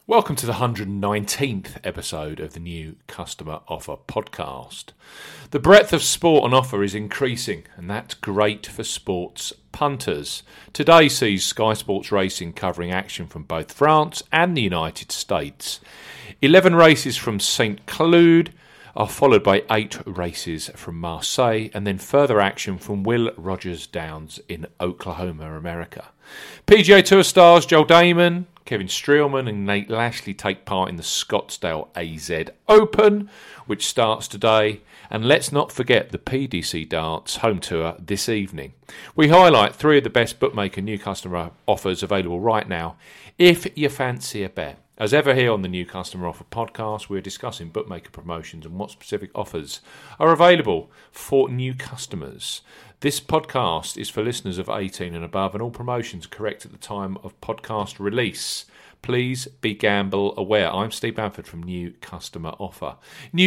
Welcome to the 119th episode of the New Customer Offer podcast. The breadth of sport on offer is increasing, and that's great for sports punters. Today sees Sky Sports Racing covering action from both France and the United States. 11 races from St. Cloud are followed by 8 races from Marseille, and then further action from Will Rogers Downs in Oklahoma, America. PGA Tour stars Joel Dahmen, Kevin Streelman and Nate Lashley take part in the Scottsdale AZ Open, which starts today. And let's not forget the PDC Darts home tour this evening. We highlight 3 of the best bookmaker new customer offers available right now if you fancy a bet. As ever here on the New Customer Offer podcast, we're discussing bookmaker promotions and what specific offers are available for new customers. This podcast is for listeners of 18 and above, and all promotions are correct at the time of podcast release. Please be gamble aware. I'm Steve Bamford from New Customer Offer.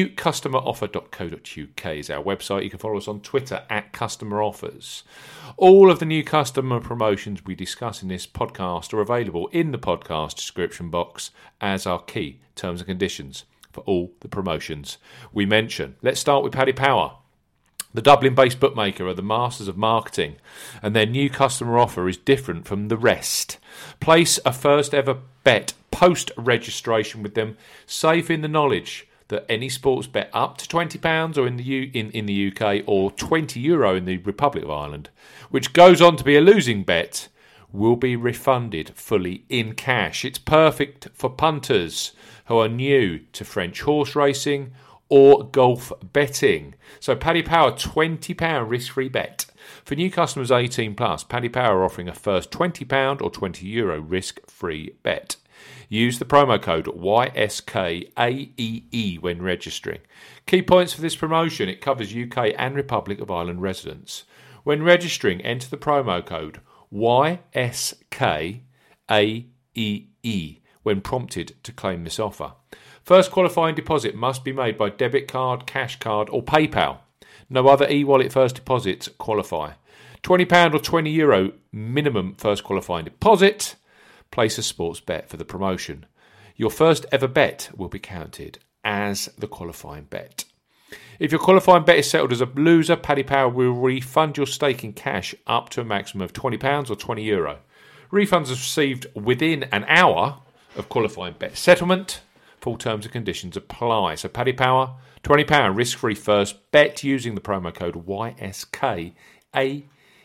NewCustomeroffer.co.uk is our website. You can follow us on Twitter at Customer Offers. All of the new customer promotions we discuss in this podcast are available in the podcast description box as our key terms and conditions for all the promotions we mention. Let's start with Paddy Power. The Dublin-based bookmaker are the masters of marketing, and their new customer offer is different from the rest. Place a first ever bet post-registration with them, safe in the knowledge that any sports bet up to £20 or in the UK or €20 in the Republic of Ireland, which goes on to be a losing bet, will be refunded fully in cash. It's perfect for punters who are new to French horse racing or golf betting. So Paddy Power, £20 risk-free bet. For new customers 18 plus, Paddy Power are offering a first £20 or €20 risk-free bet. Use the promo code YSKAEE when registering. Key points for this promotion: it covers UK and Republic of Ireland residents. When registering, enter the promo code YSKAEE when prompted to claim this offer. First qualifying deposit must be made by debit card, cash card or PayPal. No other e-wallet first deposits qualify. £20 or €20 minimum first qualifying deposit. Place a sports bet for the promotion. Your first ever bet will be counted as the qualifying bet. If your qualifying bet is settled as a loser, Paddy Power will refund your stake in cash up to a maximum of £20 or €20. Refunds are received within an hour of qualifying bet settlement. Full terms and conditions apply. So Paddy Power, £20 risk-free first bet using the promo code YSKAEE.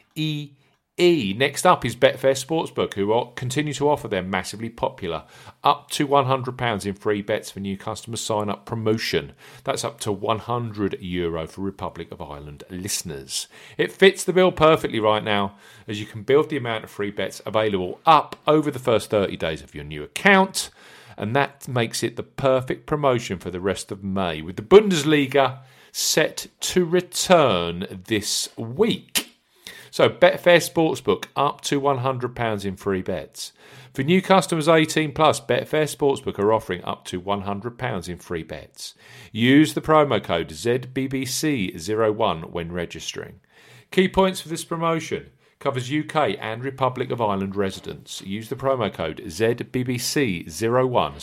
Next up is Betfair Sportsbook, who continue to offer their massively popular up to £100 in free bets for new customers sign-up promotion. That's up to €100 for Republic of Ireland listeners. It fits the bill perfectly right now, as you can build the amount of free bets available up over the first 30 days of your new account. And that makes it the perfect promotion for the rest of May, with the Bundesliga set to return this week. So Betfair Sportsbook, up to £100 in free bets. For new customers 18 plus, Betfair Sportsbook are offering up to £100 in free bets. Use the promo code ZBBC01 when registering. Key points for this promotion: covers UK and Republic of Ireland residents. Use the promo code ZBBC01,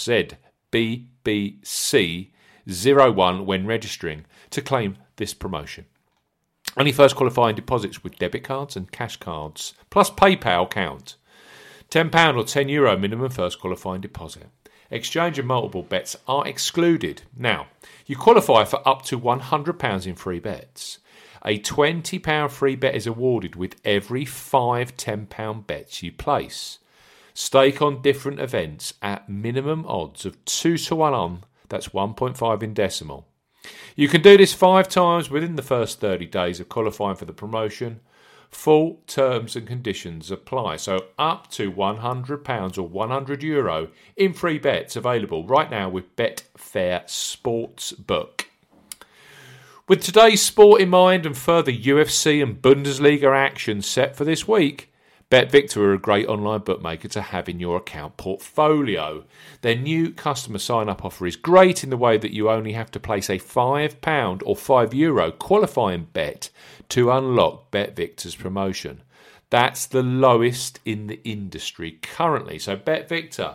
ZBBC01 when registering to claim this promotion. Only first qualifying deposits with debit cards and cash cards plus PayPal count. £10 or €10 minimum first qualifying deposit. Exchange and multiple bets are excluded. Now, you qualify for up to £100 in free bets. A £20 free bet is awarded with every 5 £10 bets you place. Stake on different events at minimum odds of 2 to 1 on, that's 1.5 in decimal. You can do this 5 times within the first 30 days of qualifying for the promotion. Full terms and conditions apply. So up to £100 or €100 in free bets available right now with Betfair Sportsbook. With today's sport in mind and further UFC and Bundesliga action set for this week, BetVictor are a great online bookmaker to have in your account portfolio. Their new customer sign-up offer is great in the way that you only have to place a £5 or €5 qualifying bet to unlock BetVictor's promotion. That's the lowest in the industry currently. So BetVictor,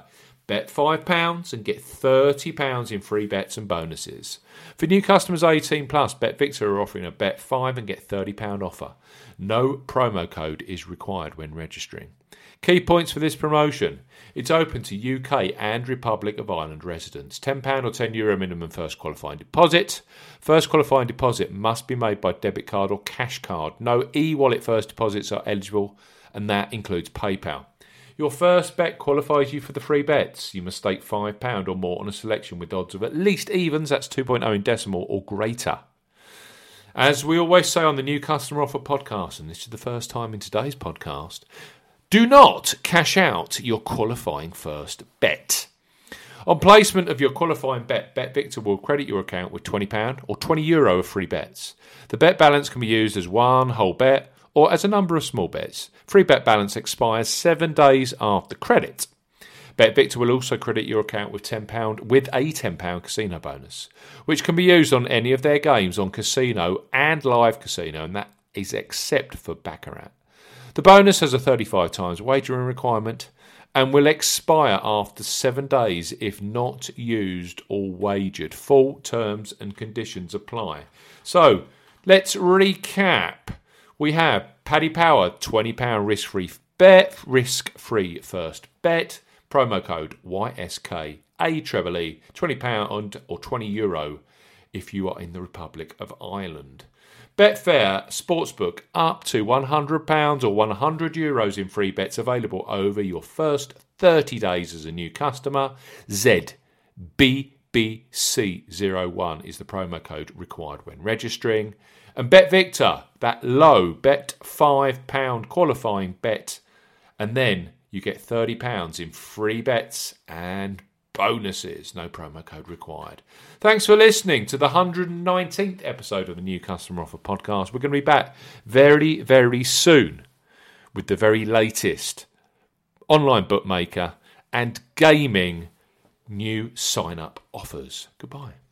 Bet £5 and get £30 in free bets and bonuses. For new customers 18 plus, BetVictor are offering a bet £5 and get £30 offer. No promo code is required when registering. Key points for this promotion. It's open to UK and Republic of Ireland residents. £10 or €10 minimum first qualifying deposit. First qualifying deposit must be made by debit card or cash card. No e-wallet first deposits are eligible, and that includes PayPal. Your first bet qualifies you for the free bets. You must stake £5 or more on a selection with odds of at least evens, that's 2.0 in decimal, or greater. As we always say on the New Customer Offer podcast, and this is the first time in today's podcast, do not cash out your qualifying first bet. On placement of your qualifying bet, BetVictor will credit your account with £20 or €20 of free bets. The bet balance can be used as one whole bet or as a number of small bets. Free bet balance expires 7 days after credit. BetVictor will also credit your account with £10 with a £10 casino bonus, which can be used on any of their games on casino and live casino, and that is except for Baccarat. The bonus has a 35 times wagering requirement and will expire after 7 days if not used or wagered. Full terms and conditions apply. So, let's recap. We have Paddy Power, £20 risk-free first bet. Promo code YSK AEEE, £20 or €20 if you are in the Republic of Ireland. Betfair Sportsbook, up to £100 or €100 in free bets available over your first 30 days as a new customer. ZBBC01 is the promo code required when registering. And BetVictor, that low bet £5 qualifying bet, and then you get £30 in free bets and bonuses. No promo code required. Thanks for listening to the 119th episode of the New Customer Offer podcast. We're going to be back very, very soon with the very latest online bookmaker and gaming new sign-up offers. Goodbye.